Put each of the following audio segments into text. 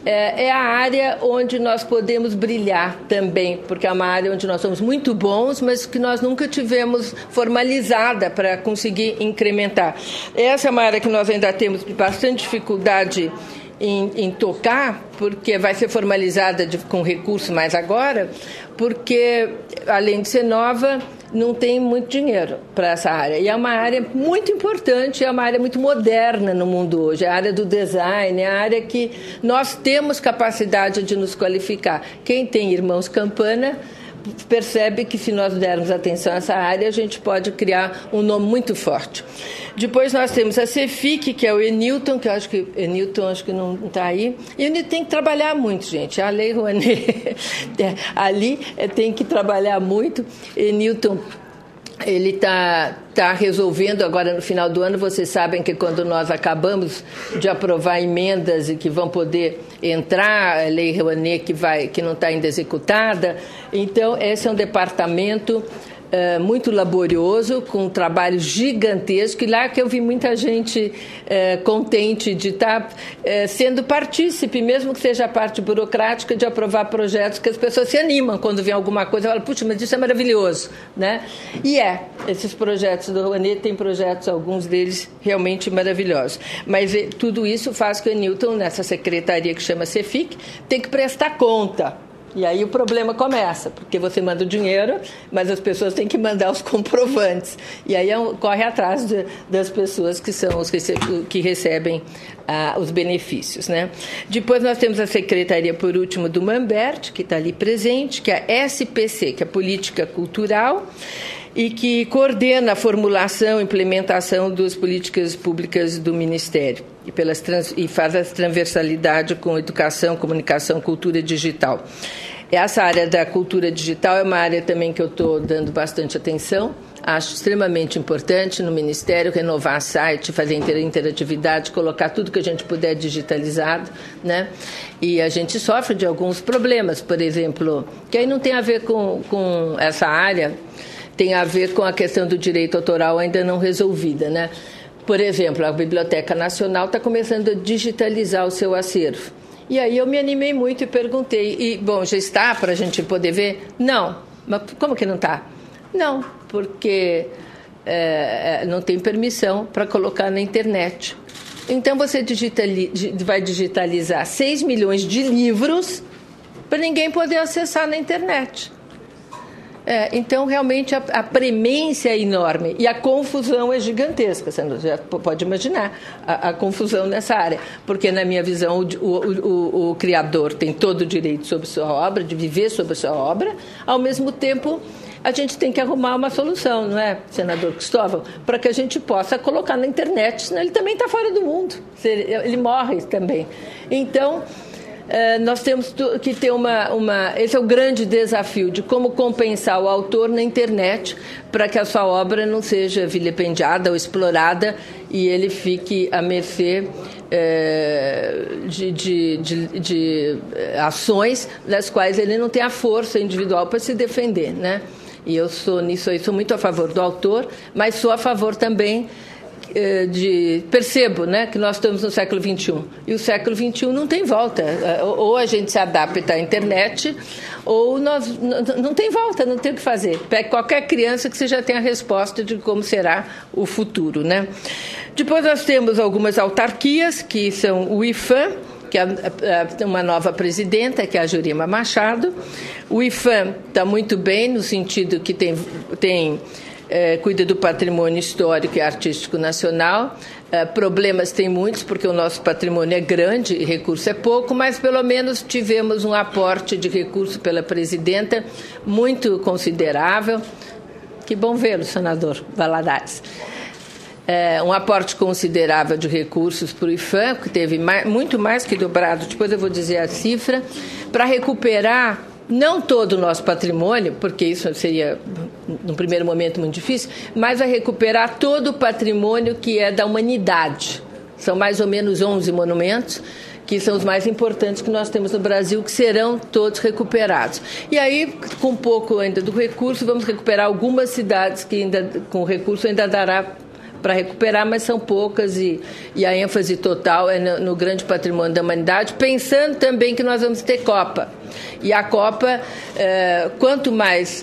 é a área onde nós podemos brilhar também, porque é uma área onde nós somos muito bons, mas que nós nunca tivemos formalizada para conseguir incrementar. Essa é uma área que nós ainda temos bastante dificuldade em tocar, porque vai ser formalizada com recurso mais agora, porque, além de ser nova, não tem muito dinheiro para essa área. E é uma área muito importante, é uma área muito moderna no mundo hoje. É a área do design, é a área que nós temos capacidade de nos qualificar. Quem tem irmãos Campana percebe que, se nós dermos atenção a essa área, a gente pode criar um nome muito forte. Depois nós temos a Cefic, que é o Enilton, que eu acho que Enilton não está aí. E o Enilton tem que trabalhar muito, gente. A Lei Rouanet ali tem que trabalhar muito. Enilton, ele está resolvendo agora no final do ano. Vocês sabem que quando nós acabamos de aprovar emendas e que vão poder entrar a Lei Rouanet que não está ainda executada, então esse é um departamento muito laborioso, com um trabalho gigantesco, e lá que eu vi muita gente contente de estar sendo partícipe, mesmo que seja a parte burocrática, de aprovar projetos que as pessoas se animam quando vem alguma coisa e falam, puxa, mas isso é maravilhoso, né? E esses projetos do Rouanet têm projetos, alguns deles realmente maravilhosos. Mas tudo isso faz que o Enilton, nessa secretaria que chama Cefic, tem que prestar conta. E aí o problema começa, porque você manda o dinheiro, mas as pessoas têm que mandar os comprovantes. E aí corre atrás das pessoas que são os que recebem os benefícios, né? Depois nós temos a secretaria, por último, do Mambert, que está ali presente, que é a SPC, que é a Política Cultural, e que coordena a formulação e implementação das políticas públicas do Ministério e faz a transversalidade com educação, comunicação, cultura digital. Essa área da cultura digital é uma área também que eu estou dando bastante atenção. Acho extremamente importante no Ministério renovar site, fazer interatividade, colocar tudo que a gente puder digitalizado, né? E a gente sofre de alguns problemas, por exemplo, que aí não tem a ver com essa área, tem a ver com a questão do direito autoral ainda não resolvida, né? Por exemplo, a Biblioteca Nacional está começando a digitalizar o seu acervo. E aí eu me animei muito e perguntei, já está para a gente poder ver? Não. Mas como que não está? Não, porque não tem permissão para colocar na internet. Então você vai digitalizar 6 milhões de livros para ninguém poder acessar na internet. Então, realmente, a premência é enorme e a confusão é gigantesca. Você já pode imaginar a confusão nessa área, porque, na minha visão, o criador tem todo o direito sobre sua obra, de viver sobre a sua obra. Ao mesmo tempo, a gente tem que arrumar uma solução, não é, senador Cristóvão? Para que a gente possa colocar na internet, senão ele também está fora do mundo. Ele morre também. Então, nós temos que ter esse é o grande desafio de como compensar o autor na internet para que a sua obra não seja vilipendiada ou explorada e ele fique à mercê de ações das quais ele não tem a força individual para se defender, né? E eu sou muito a favor do autor, mas sou a favor também percebo, né, que nós estamos no século XXI e o século XXI não tem volta, ou a gente se adapta à internet ou não tem volta, não tem o que fazer. Pegue qualquer criança que você já tenha a resposta de como será o futuro, né? Depois nós temos algumas autarquias que são o IFAM, que é uma nova presidenta, que é a Jurema Machado. O IFAM está muito bem no sentido que cuida do patrimônio histórico e artístico nacional. Problemas tem muitos, porque o nosso patrimônio é grande e recurso é pouco, mas pelo menos tivemos um aporte de recurso pela presidenta muito considerável. Que bom vê-lo, senador Valadares. Um aporte considerável de recursos para o IFAM, que teve muito mais que dobrado, depois eu vou dizer a cifra, para recuperar não todo o nosso patrimônio, porque isso seria, num primeiro momento, muito difícil, mas a recuperar todo o patrimônio que é da humanidade. São mais ou menos 11 monumentos, que são os mais importantes que nós temos no Brasil, que serão todos recuperados. E aí, com um pouco ainda do recurso, vamos recuperar algumas cidades que ainda, com o recurso, ainda dará para recuperar, mas são poucas e a ênfase total é no grande patrimônio da humanidade, pensando também que nós vamos ter Copa. E a Copa, quanto mais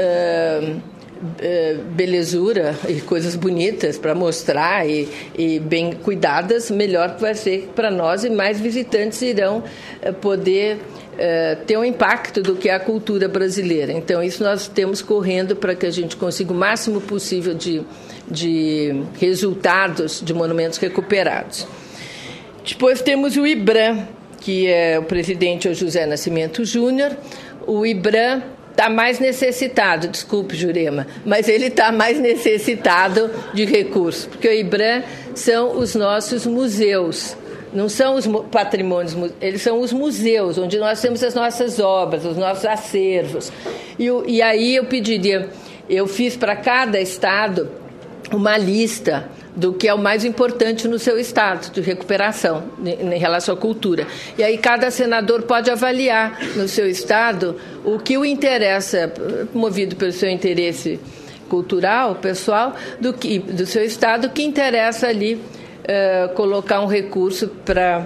belezura e coisas bonitas para mostrar e bem cuidadas, melhor vai ser para nós e mais visitantes irão poder ter um impacto do que é a cultura brasileira. Então, isso nós temos correndo para que a gente consiga o máximo possível de resultados de monumentos recuperados. Depois temos o IBRAM, que é o presidente é o José Nascimento Júnior. O IBRAM está mais necessitado, desculpe, Jurema, mas ele está mais necessitado de recursos, porque o IBRAM são os nossos museus, não são os patrimônios, eles são os museus, onde nós temos as nossas obras, os nossos acervos. E aí eu fiz para cada estado uma lista do que é o mais importante no seu estado de recuperação em relação à cultura. E aí cada senador pode avaliar no seu estado o que o interessa, movido pelo seu interesse cultural, pessoal, do seu estado, que interessa ali colocar um recurso para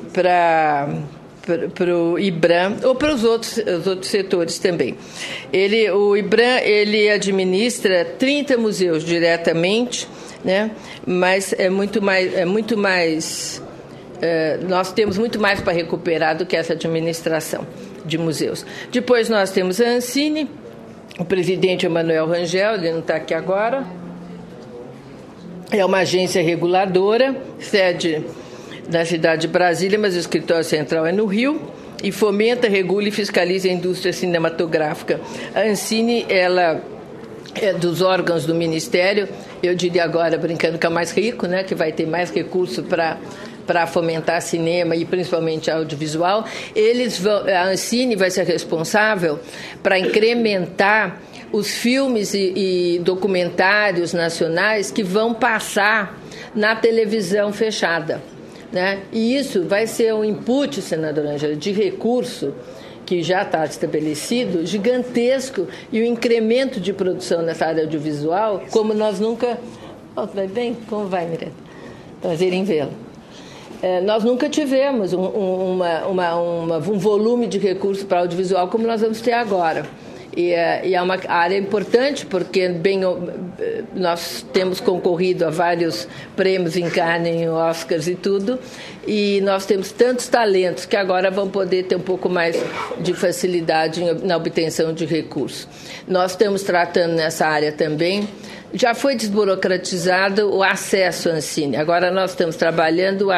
o IBRAM ou para os outros setores também. O IBRAM ele administra 30 museus diretamente, né? Mas nós temos muito mais para recuperar do que essa administração de museus. Depois nós temos a Ancine, o presidente Emanuel Rangel, ele não está aqui agora. É uma agência reguladora, sede na cidade de Brasília, mas o escritório central é no Rio, e fomenta, regula e fiscaliza a indústria cinematográfica. A Ancine, ela é dos órgãos do Ministério, eu diria agora, brincando, que é o mais rico, né, que vai ter mais recurso para fomentar cinema e principalmente audiovisual. A Ancine vai ser responsável para incrementar os filmes e documentários nacionais que vão passar na televisão fechada, né? E isso vai ser um input, senadora Ângela, de recurso que já está estabelecido, gigantesco, e o incremento de produção nessa área audiovisual, como nós nunca... vai bem? Como vai, Miranda? Prazer em vê-lo. Nós nunca tivemos um volume de recursos para audiovisual como nós vamos ter agora. E é uma área importante porque nós temos concorrido a vários prêmios em Cannes, Oscars e tudo, e nós temos tantos talentos que agora vão poder ter um pouco mais de facilidade na obtenção de recursos. Nós estamos tratando nessa área também. Já foi desburocratizado o acesso à Ancine. Agora nós estamos trabalhando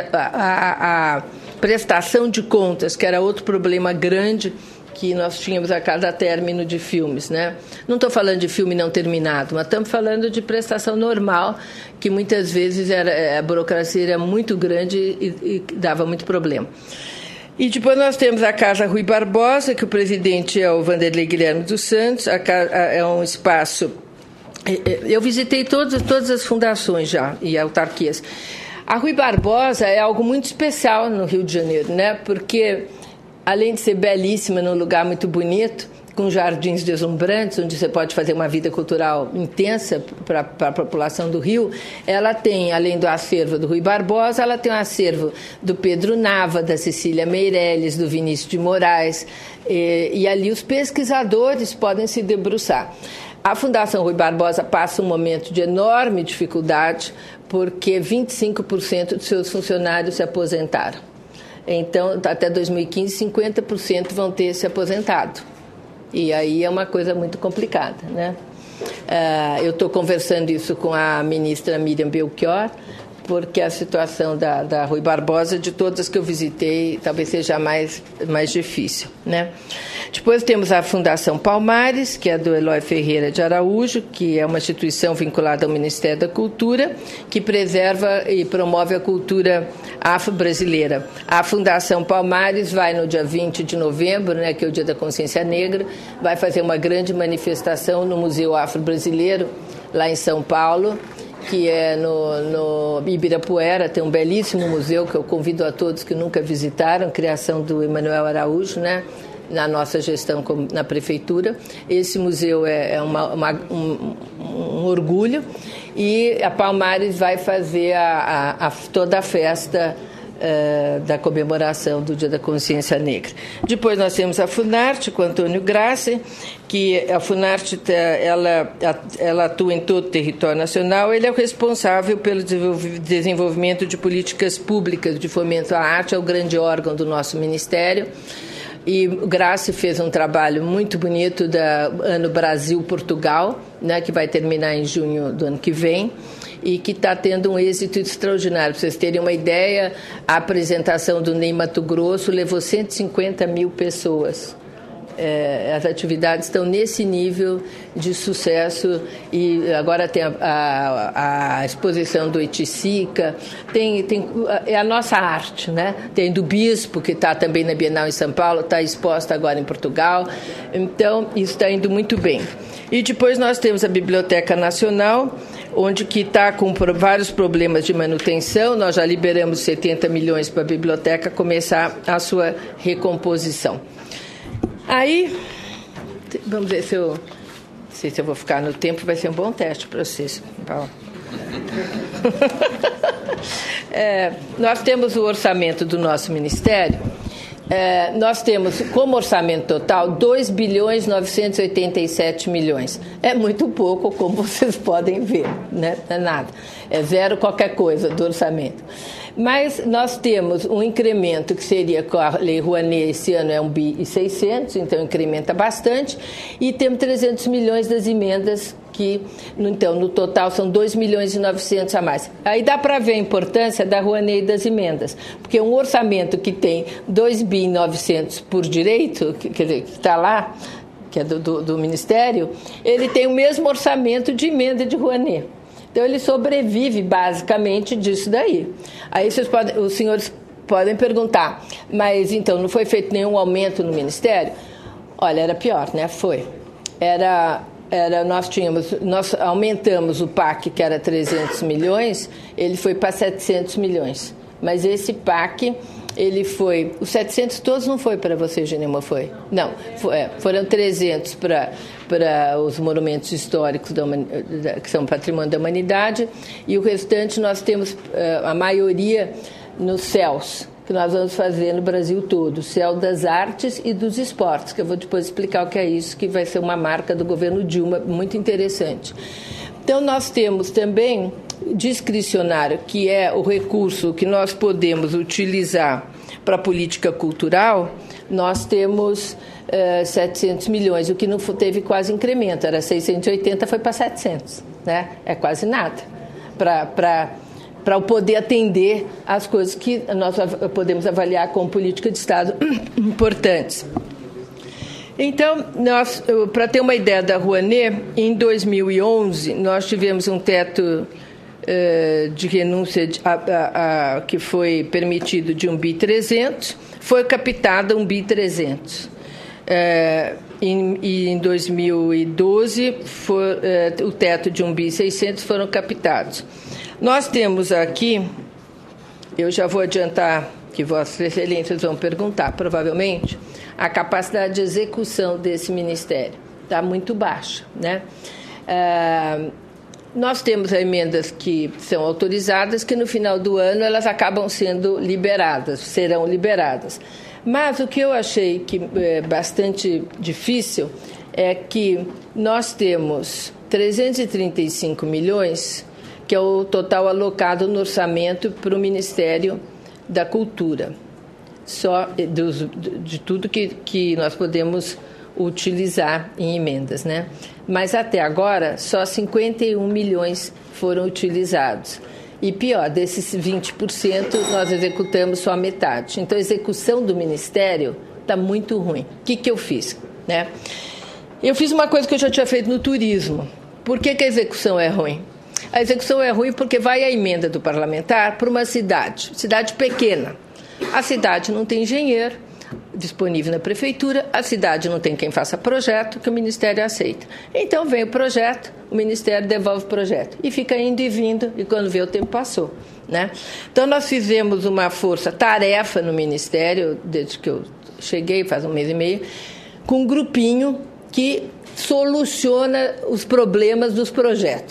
a prestação de contas, que era outro problema grande que nós tínhamos a cada término de filmes, né? Não estou falando de filme não terminado, mas estamos falando de prestação normal, que muitas vezes a burocracia era muito grande e dava muito problema. E depois nós temos a Casa Rui Barbosa, que o presidente é o Vanderlei Guilherme dos Santos. É um espaço... Eu visitei todas as fundações já e autarquias. A Rui Barbosa é algo muito especial no Rio de Janeiro, né? Porque além de ser belíssima, num lugar muito bonito, com jardins deslumbrantes, onde você pode fazer uma vida cultural intensa para a população do Rio, ela tem, além do acervo do Rui Barbosa, ela tem um acervo do Pedro Nava, da Cecília Meirelles, do Vinícius de Moraes, e ali os pesquisadores podem se debruçar. A Fundação Rui Barbosa passa um momento de enorme dificuldade, porque 25% dos seus funcionários se aposentaram. Então, até 2015, 50% vão ter se aposentado. E aí é uma coisa muito complicada, né? Eu estou conversando isso com a ministra Miriam Belchior, porque a situação da Rui Barbosa, de todas que eu visitei, talvez seja mais difícil, né? Depois temos a Fundação Palmares, que é do Eloy Ferreira de Araújo, que é uma instituição vinculada ao Ministério da Cultura, que preserva e promove a cultura afro-brasileira. A Fundação Palmares vai no dia 20 de novembro, né, que é o Dia da Consciência Negra, vai fazer uma grande manifestação no Museu Afro-Brasileiro, lá em São Paulo, que é no Ibirapuera, tem um belíssimo museu que eu convido a todos que nunca visitaram, criação do Emanuel Araújo, né, na nossa gestão na prefeitura. Esse museu é um orgulho. e a Palmares vai fazer toda a festa da comemoração do Dia da Consciência Negra. Depois nós temos a Funarte, com Antônio Grassi, que a Funarte ela atua em todo o território nacional. Ele é o responsável pelo desenvolvimento de políticas públicas de fomento à arte, é o grande órgão do nosso ministério. E o Grassi fez um trabalho muito bonito da Ano Brasil-Portugal, né, que vai terminar em junho do ano que vem, e que está tendo um êxito extraordinário. Para vocês terem uma ideia, a apresentação do Ney Mato Grosso levou 150 mil pessoas. As atividades estão nesse nível de sucesso, e agora tem a exposição do Eticica, é a nossa arte, né? Tem do Bispo, que está também na Bienal em São Paulo, está exposta agora em Portugal, então isso está indo muito bem. E depois nós temos a Biblioteca Nacional, onde que está com vários problemas de manutenção. Nós já liberamos 70 milhões para a biblioteca começar a sua recomposição. Aí, vamos ver se eu vou ficar no tempo, vai ser um bom teste para vocês. Nós temos o orçamento do nosso ministério. Nós temos como orçamento total 2 bilhões 987 milhões. É muito pouco, como vocês podem ver, né? Não é nada. É zero qualquer coisa do orçamento. Mas nós temos um incremento que seria com a Lei Rouanet, esse ano é 1 bi e 600, então incrementa bastante, e temos 300 milhões das emendas, que então no total são 2 milhões e 900 a mais. Aí dá para ver a importância da Rouanet e das emendas, porque um orçamento que tem 2 bi e 900 por direito, quer dizer, que está lá, que é do Ministério, ele tem o mesmo orçamento de emenda de Rouanet. Então, ele sobrevive basicamente disso daí. Aí os senhores podem perguntar, mas então não foi feito nenhum aumento no Ministério? Olha, era pior, né? Foi. Nós aumentamos o PAC, que era 300 milhões, ele foi para 700 milhões. Mas esse PAC, ele foi... Os 700 todos não foi para você, Genema, foi? Não, foram 300 para os monumentos históricos que são patrimônio da humanidade, e o restante nós temos a maioria nos CELs, que nós vamos fazer no Brasil todo, o CEL das artes e dos esportes, que eu vou depois explicar o que é isso, que vai ser uma marca do governo Dilma, muito interessante. Então, nós temos também discricionário, que é o recurso que nós podemos utilizar para a política cultural. Nós temos 700 milhões, o que não teve quase incremento, era 680, foi para 700, né? É quase nada para poder atender as coisas que nós podemos avaliar como política de Estado importantes. Então, para ter uma ideia da Rouanet, em 2011, nós tivemos um teto de renúncia que foi permitido de 1 bi 300, foi captada 1 bi 300. E em 2012, o teto de 1 bi 600 foram captados. Nós temos aqui, eu já vou adiantar que Vossas Excelências vão perguntar, provavelmente, a capacidade de execução desse ministério está muito baixa, né? Nós temos emendas que são autorizadas, que no final do ano elas acabam sendo liberadas, serão liberadas. Mas o que eu achei que é bastante difícil é que nós temos 335 milhões, que é o total alocado no orçamento para o Ministério da Cultura, só de tudo que nós podemos utilizar em emendas, né? Mas até agora só 51 milhões foram utilizados. E pior, desses 20% nós executamos só a metade. Então a execução do Ministério está muito ruim. O que eu fiz, né? Eu fiz uma coisa que eu já tinha feito no turismo. Por que a execução é ruim? A execução é ruim porque vai a emenda do parlamentar para uma cidade pequena. A cidade não tem engenheiro disponível na prefeitura, a cidade não tem quem faça projeto, que o Ministério aceita. Então vem o projeto, o Ministério devolve o projeto. E fica indo e vindo, e quando vê o tempo passou, né? Então nós fizemos uma força-tarefa no Ministério, desde que eu cheguei, faz 1 mês e meio, com um grupinho que soluciona os problemas dos projetos.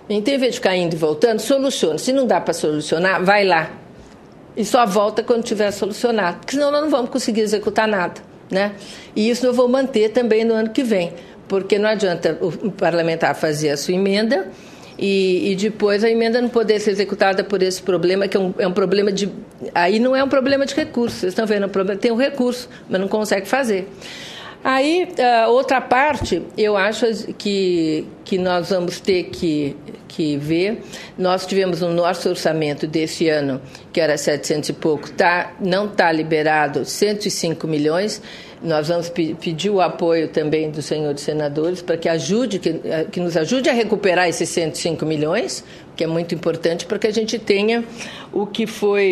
Então, em vez de ficar indo e voltando, soluciona. Se não dá para solucionar, vai lá. E só volta quando tiver solucionado, porque senão nós não vamos conseguir executar nada, né? E isso eu vou manter também no ano que vem, porque não adianta o parlamentar fazer a sua emenda e depois a emenda não poder ser executada por esse problema, que é um problema de... Aí não é um problema de recurso, vocês estão vendo, tem um recurso, mas não consegue fazer. Aí, outra parte, eu acho que nós vamos ter que ver. Nós tivemos no nosso orçamento desse ano, que era 700 e pouco, não está liberado 105 milhões. Nós vamos pedir o apoio também dos senhores senadores para que nos ajude a recuperar esses 105 milhões, que é muito importante para que a gente tenha o que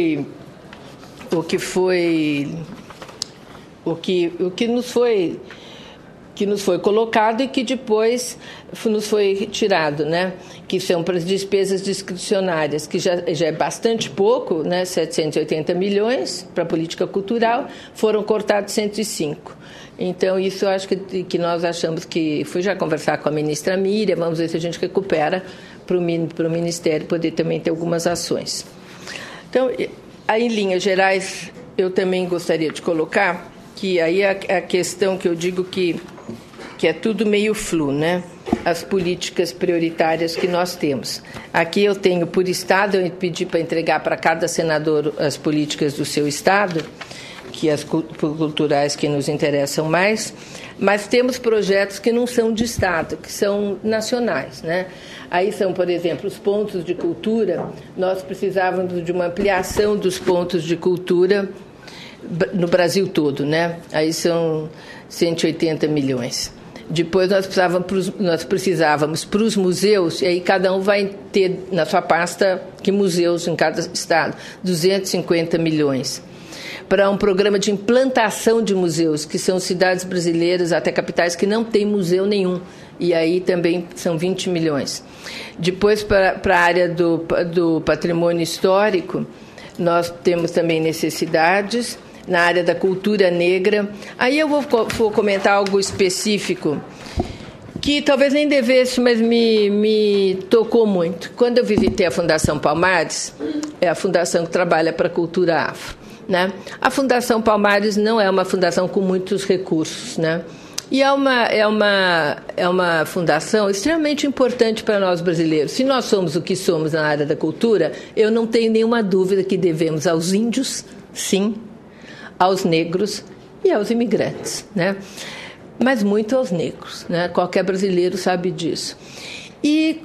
nos foi colocado e que depois nos foi retirado, né? Que são para as despesas discricionárias, que já é bastante pouco, né? 780 milhões para a política cultural, foram cortados 105. Então, isso eu acho que nós achamos que... Fui já conversar com a ministra Miriam, vamos ver se a gente recupera para o Ministério poder também ter algumas ações. Então, aí, em linhas gerais, eu também gostaria de colocar que aí é a questão que eu digo que é tudo meio flu, né? As políticas prioritárias que nós temos. Aqui eu tenho, por estado, eu pedi para entregar para cada senador as políticas do seu estado, que as culturais que nos interessam mais, mas temos projetos que não são de estado, que são nacionais, né? Aí são, por exemplo, os pontos de cultura. Nós precisávamos de uma ampliação dos pontos de cultura no Brasil todo, né? Aí são 180 milhões. Depois nós precisávamos para os museus, e aí cada um vai ter na sua pasta que museus em cada estado, 250 milhões. Para um programa de implantação de museus, que são cidades brasileiras, até capitais, que não tem museu nenhum. E aí também são 20 milhões. Depois, para a área do patrimônio histórico, nós temos também necessidades. Na área da cultura negra. Aí eu vou comentar algo específico que talvez nem devesse, mas me tocou muito. Quando eu visitei a Fundação Palmares, é a fundação que trabalha para a cultura afro, né? A Fundação Palmares não é uma fundação com muitos recursos, né? E é uma fundação extremamente importante para nós brasileiros. Se nós somos o que somos na área da cultura, eu não tenho nenhuma dúvida que devemos aos índios, sim, aos negros e aos imigrantes, né? Mas muito aos negros, né? Qualquer brasileiro sabe disso. E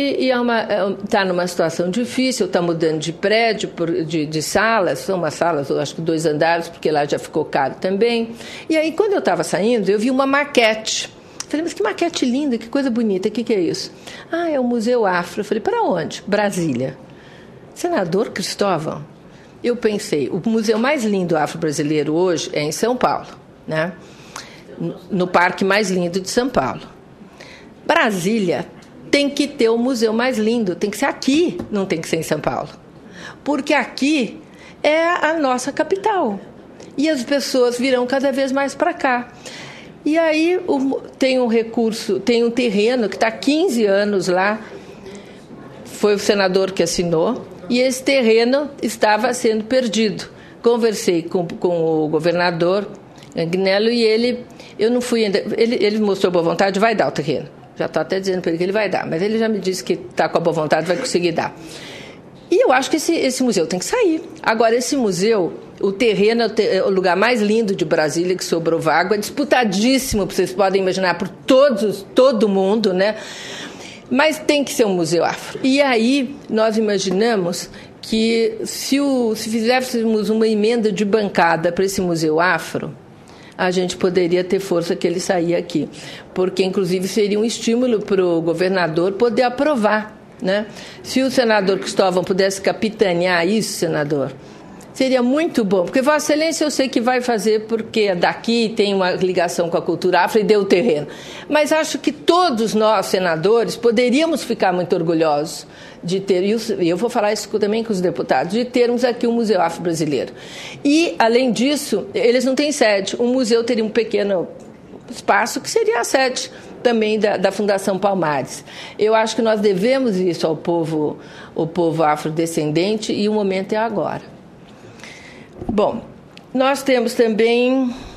está numa situação difícil, está mudando de prédio, de salas, são umas salas, eu acho que 2 andares, porque lá já ficou caro também. E aí, quando eu estava saindo, eu vi uma maquete. Falei, mas que maquete linda, que coisa bonita, o que é isso? Ah, é o Museu Afro. Eu falei, para onde? Brasília. Senador Cristóvão? Eu pensei, o museu mais lindo afro-brasileiro hoje é em São Paulo, né? No parque mais lindo de São Paulo. Brasília tem que ter o museu mais lindo, tem que ser aqui, não tem que ser em São Paulo. Porque aqui é a nossa capital. E as pessoas virão cada vez mais para cá. E aí tem um terreno que está há 15 anos lá, foi o senador que assinou, e esse terreno estava sendo perdido. Conversei com o governador Agnello e eu não fui ainda, ele mostrou boa vontade, vai dar o terreno. Já estou até dizendo para ele que ele vai dar, mas ele já me disse que está com a boa vontade, vai conseguir dar. E eu acho que esse museu tem que sair. Agora, esse museu, o terreno é o lugar mais lindo de Brasília, que sobrou vago, é disputadíssimo, vocês podem imaginar, por todo mundo, né? Mas tem que ser um museu afro. E aí nós imaginamos que se fizéssemos uma emenda de bancada para esse museu afro, a gente poderia ter força que ele saia aqui. Porque, inclusive, seria um estímulo para o governador poder aprovar, né? Se o senador Cristóvão pudesse capitanear isso, senador, seria muito bom, porque Vossa Excelência eu sei que vai fazer porque daqui tem uma ligação com a cultura afro e deu o terreno. Mas acho que todos nós, senadores, poderíamos ficar muito orgulhosos de ter, e eu vou falar isso também com os deputados, de termos aqui um Museu Afro-Brasileiro. E, além disso, eles não têm sede. O museu teria um pequeno espaço que seria a sede também da Fundação Palmares. Eu acho que nós devemos isso ao povo afrodescendente e o momento é agora. Bom, nós temos também